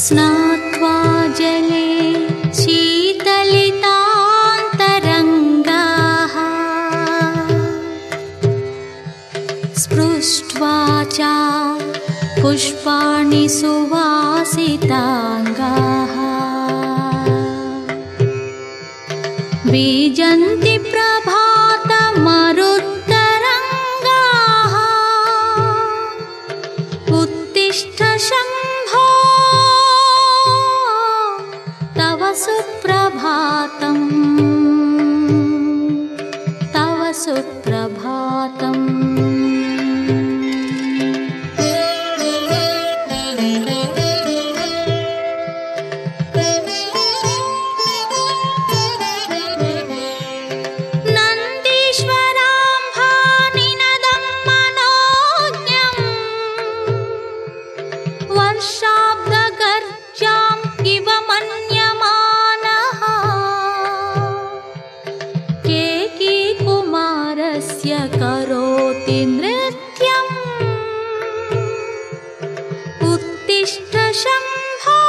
स्नात्वा जले शीतलितान्तरङ्गाः स्पृष्ट्वा च पुष्पाणि सुवासिताङ्गाः बीजन्ति प्रभातमरुत्तरङ्गाः उत्तिष्ठ शम्भो तव सुप्रभातम् तव सुप्रभातम्। करोति नृत्यम् उत्तिष्ठ शम्भो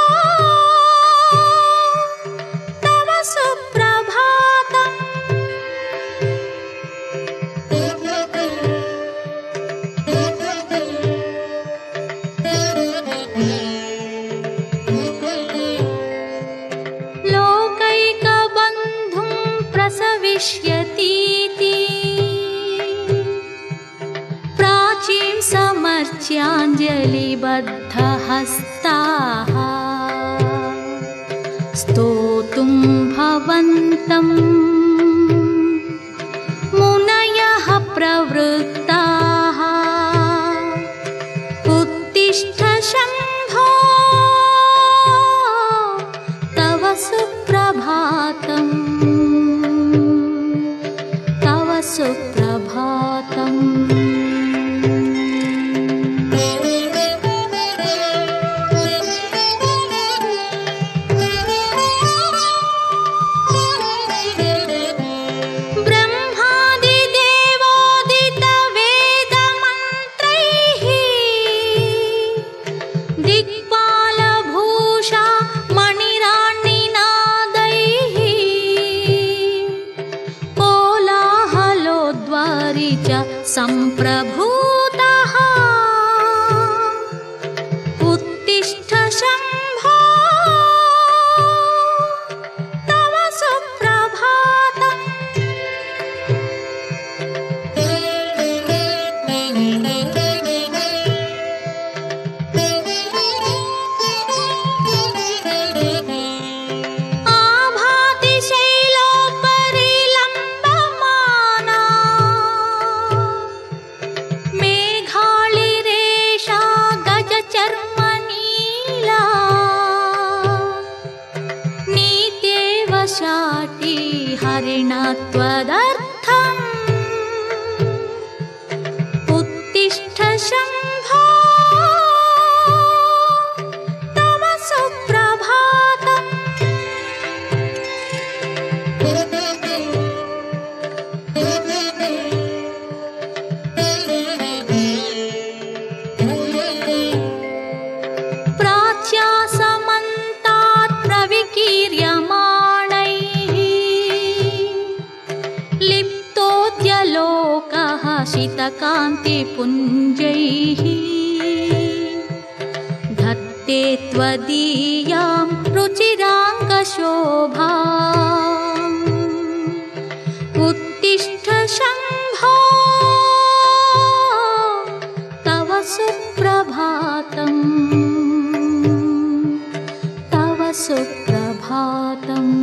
तव सुप्रभातम्। लोकैकबन्धुं प्रसविष्यतीति समर्च्याञ्जलिबद्धहस्ताः स्तोतुं भवन्तम् मुनयः प्रवृत्ताः उत्तिष्ठ शम्भो तव सुप्रभातम् तव सुप्रभातम्। सम्प्रभूतः उत्तिष्ठ शम्भो तव सुप्रभातम्। आभाति शैलोपरि लम्बमाना मेघालिरेषा गजचर्मनीला नीत्येव शाटी हरिणत्वदर्थम् उत्तिष्ठ शम्भो तव सुप्रभातम्। प्राच्यासमन्तात् प्रविकीर्यमाणैः लिप्तोद्यलोकः शितकान्तिपुञ्जैः धत्ते त्वदीयां रुचिराङ्गशोभाम् उत्तिष्ठ शम्भो तव सुप्रभातम् तव सुप्रभातम्।